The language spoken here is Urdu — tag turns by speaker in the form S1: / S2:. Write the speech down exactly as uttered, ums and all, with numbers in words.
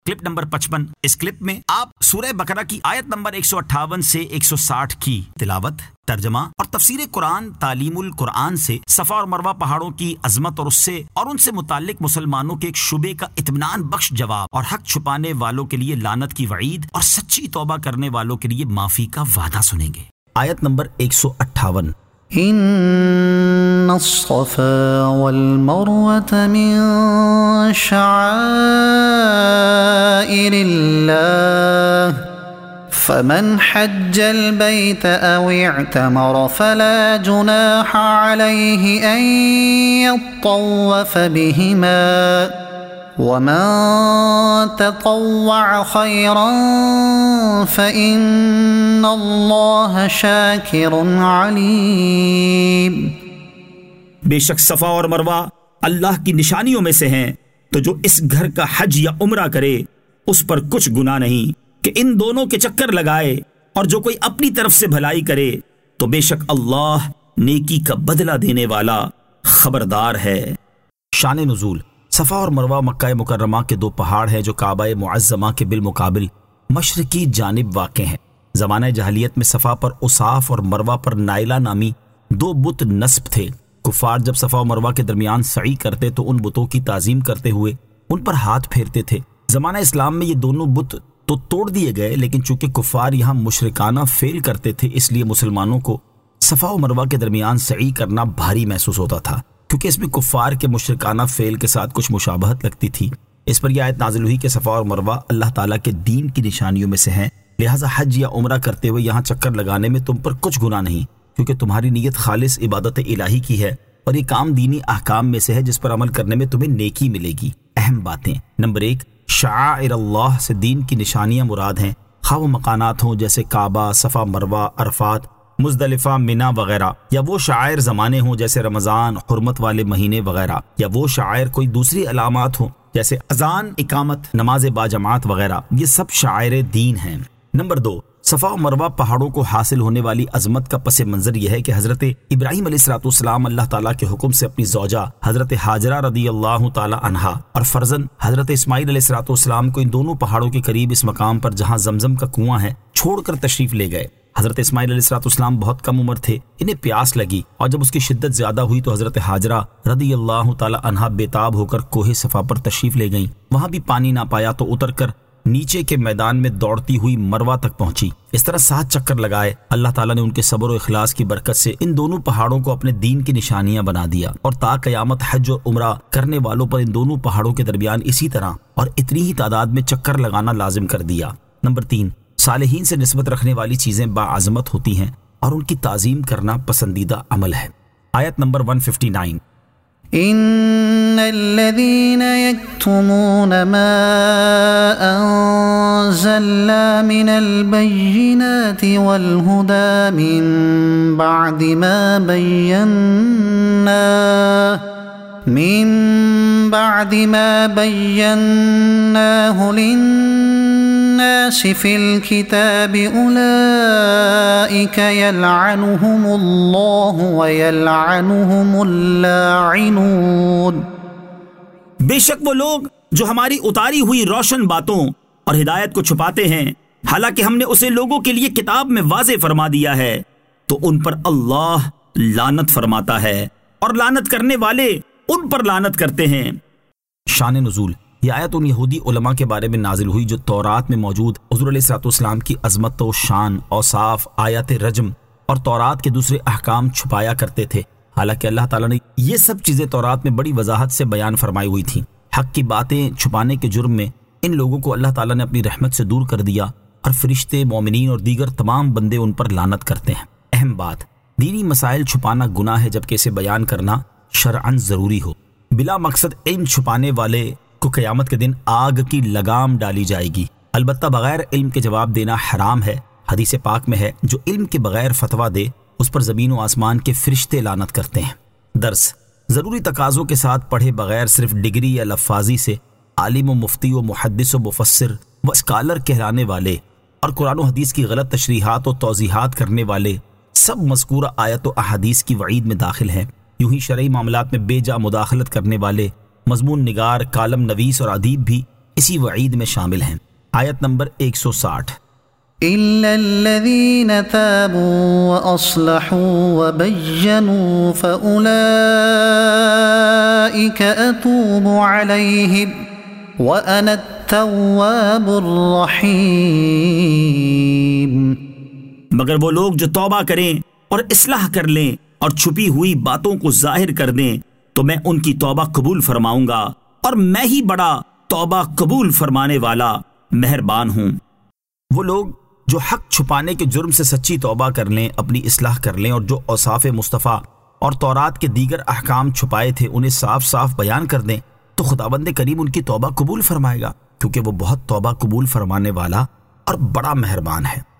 S1: کلپ نمبر پچپن۔ اس کلپ میں آپ سورہ بقرہ کی آیت نمبر ایک سو اٹھاون سے ایک سو ساٹھ کی تلاوت، ترجمہ اور تفسیر قرآن تعلیم القرآن سے صفا اور مروہ پہاڑوں کی عظمت اور اس سے اور ان سے متعلق مسلمانوں کے ایک شبے کا اطمینان بخش جواب اور حق چھپانے والوں کے لیے لعنت کی وعید اور سچی توبہ کرنے والوں کے لیے معافی کا وعدہ سنیں گے۔ آیت نمبر ایک سو اٹھاون۔
S2: ان الصفا والمروة من شعائر الله فمن حج البيت او اعتمر فلا جناح عليه ان يطوف بهما ومن تطوع خيرا فإن الله شاكر عليم۔
S1: بے شک صفا اور مروہ اللہ کی نشانیوں میں سے ہیں، تو جو اس گھر کا حج یا عمرہ کرے اس پر کچھ گناہ نہیں کہ ان دونوں کے چکر لگائے، اور جو کوئی اپنی طرف سے بھلائی کرے تو بے شک اللہ نیکی کا بدلہ دینے والا خبردار ہے۔ شان نزول۔ صفا اور مروہ مکہ مکرمہ کے دو پہاڑ ہیں جو کعبہ معظمہ کے بالمقابل مشرقی جانب واقع ہیں۔ زمانہ جاہلیت میں صفا پر اصاف اور مروہ پر نائلہ نامی دو بت نصب تھے۔ کفار جب صفا و مروہ کے درمیان سعی کرتے تو ان بتوں کی تعظیم کرتے ہوئے ان پر ہاتھ پھیرتے تھے۔ زمانہ اسلام میں یہ دونوں بت تو توڑ دیے گئے، لیکن چونکہ کفار یہاں مشرکانہ فعل کرتے تھے اس لیے مسلمانوں کو صفا و مروہ کے درمیان سعی کرنا بھاری محسوس ہوتا تھا، کیونکہ اس میں کفار کے مشرکانہ فعل کے ساتھ کچھ مشابہت لگتی تھی۔ اس پر یہ آیت نازل ہوئی کہ صفا اور مروہ اللہ تعالیٰ کے دین کی نشانیوں میں سے ہیں، لہٰذا حج یا عمرہ کرتے ہوئے یہاں چکر لگانے میں تم پر کچھ گناہ نہیں، کیونکہ تمہاری نیت خالص عبادت الہی کی ہے اور یہ کام دینی احکام میں سے ہے جس پر عمل کرنے میں تمہیں نیکی ملے گی۔ اہم باتیں۔ نمبر ایک، شعائر اللہ سے دین کی نشانیاں مراد ہیں، خواہ وہ مکانات ہوں جیسے کعبہ، صفا مروہ، عرفات، مزدلفہ، منا وغیرہ، یا وہ شعائر زمانے ہوں جیسے رمضان، حرمت والے مہینے وغیرہ، یا وہ شعائر کوئی دوسری علامات ہوں جیسے اذان، اقامت، نماز باجماعت وغیرہ، یہ سب شعائر دین ہیں۔ نمبر دو، صفا و مروہ پہاڑوں کو حاصل ہونے والی عظمت کا پس منظر یہ ہے کہ حضرت ابراہیم علیہ الصلوۃ والسلام اللہ تعالیٰ کے حکم سے اپنی زوجہ حضرت ہاجرہ رضی اللہ تعالیٰ عنہا اور فرزند حضرت اسماعیل علیہ الصلوۃ والسلام کو ان دونوں پہاڑوں کے قریب اس مقام پر جہاں زمزم کا کنواں ہے چھوڑ کر تشریف لے گئے۔ حضرت اسماعیل علیہ الصلوۃ والسلام بہت کم عمر تھے، انہیں پیاس لگی اور جب اس کی شدت زیادہ ہوئی تو حضرت ہاجرہ رضی اللہ تعالیٰ عنہا بےتاب ہو کر کوہ صفا پر تشریف لے گئیں۔ وہاں بھی پانی نہ پایا تو اتر کر نیچے کے میدان میں دوڑتی ہوئی مروہ تک پہنچی۔ اس طرح سات چکر لگائے۔ اللہ تعالیٰ نے ان کے صبر و اخلاص کی برکت سے ان دونوں پہاڑوں کو اپنے دین کی نشانیاں بنا دیا، اور تا قیامت حج اور عمرہ کرنے والوں پر ان دونوں پہاڑوں کے درمیان اسی طرح اور اتنی ہی تعداد میں چکر لگانا لازم کر دیا۔ نمبر تین، صالحین سے نسبت رکھنے والی چیزیں باعظمت ہوتی ہیں اور ان کی تعظیم کرنا پسندیدہ عمل ہے۔ آیت نمبر ایک سو اناسی۔
S2: ان الذين يكتمون ما انزلنا من البينات والهدى من بعد ما بيناه من بعد ما بيناه للناس في الكتاب أولئك يلعنهم الله ويلعنهم اللاعنون۔
S1: بے شک وہ لوگ جو ہماری اتاری ہوئی روشن باتوں اور ہدایت کو چھپاتے ہیں، حالانکہ ہم نے اسے لوگوں کے لیے کتاب میں واضح فرما دیا ہے، تو ان پر اللہ لعنت فرماتا ہے اور لعنت کرنے والے ان پر لعنت کرتے ہیں۔ شان نزول۔ یہ آیت ان یہودی علماء کے بارے میں نازل ہوئی جو تورات میں موجود حضور علیہ الصلوۃ والسلام کی عظمت و شان، اوصاف، آیات رجم اور تورات کے دوسرے احکام چھپایا کرتے تھے، حالانکہ اللہ تعالیٰ نے یہ سب چیزیں تورات میں بڑی وضاحت سے بیان فرمائی ہوئی تھیں۔ حق کی باتیں چھپانے کے جرم میں ان لوگوں کو اللہ تعالیٰ نے اپنی رحمت سے دور کر دیا، اور فرشتے، مومنین اور دیگر تمام بندے ان پر لعنت کرتے ہیں۔ اہم بات، دینی مسائل چھپانا گناہ ہے جبکہ اسے بیان کرنا شرعاً ضروری ہو۔ بلا مقصد علم چھپانے والے کو قیامت کے دن آگ کی لگام ڈالی جائے گی۔ البتہ بغیر علم کے جواب دینا حرام ہے۔ حدیث پاک میں ہے، جو علم کے بغیر فتویٰ دے اس پر زمین و آسمان کے فرشتے لعنت کرتے ہیں۔ درس، ضروری تقاضوں کے ساتھ پڑھے بغیر صرف ڈگری یا لفاظی سے عالم و مفتی و محدث و مفسر و اسکالر کہلانے والے اور قرآن و حدیث کی غلط تشریحات و توضیحات کرنے والے سب مذکورہ آیت و احادیث کی وعید میں داخل ہیں۔ یوں ہی شرعی معاملات میں بے جا مداخلت کرنے والے مضمون نگار، کالم نویس اور ادیب بھی اسی وعید میں شامل ہیں۔ آیت نمبر ایک سو ساٹھ،
S2: إِلَّا الَّذِينَ تَابُوا وَأَصْلَحُوا وَبَيَّنُوا فَأُولَئِكَ أَتُوبُ عَلَيْهِمْ وَأَنَا التَّوَّابُ الرَّحِيمُ۔
S1: مگر وہ لوگ جو توبہ کریں اور اصلاح کر لیں اور چھپی ہوئی باتوں کو ظاہر کر دیں تو میں ان کی توبہ قبول فرماؤں گا، اور میں ہی بڑا توبہ قبول فرمانے والا مہربان ہوں۔ وہ لوگ جو حق چھپانے کے جرم سے سچی توبہ کر لیں، اپنی اصلاح کر لیں، اور جو اوصاف مصطفیٰ اور تورات کے دیگر احکام چھپائے تھے انہیں صاف صاف بیان کر دیں، تو خداوند کریم ان کی توبہ قبول فرمائے گا، کیونکہ وہ بہت توبہ قبول فرمانے والا اور بڑا مہربان ہے۔